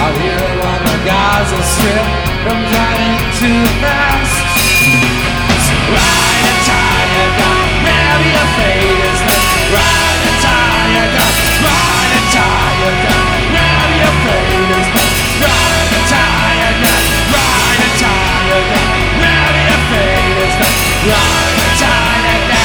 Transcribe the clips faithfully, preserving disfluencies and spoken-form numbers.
out here on the Gaza Strip, comes right into the past. Ride and tired, God, maybe your fate is left. Ride and tired, God, ride and tired, God, maybe your fate is left. Ride and tired, God, ride and tired, God, maybe your fate is left. Ride and tired now.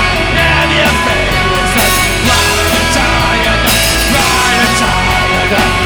Ride and tired,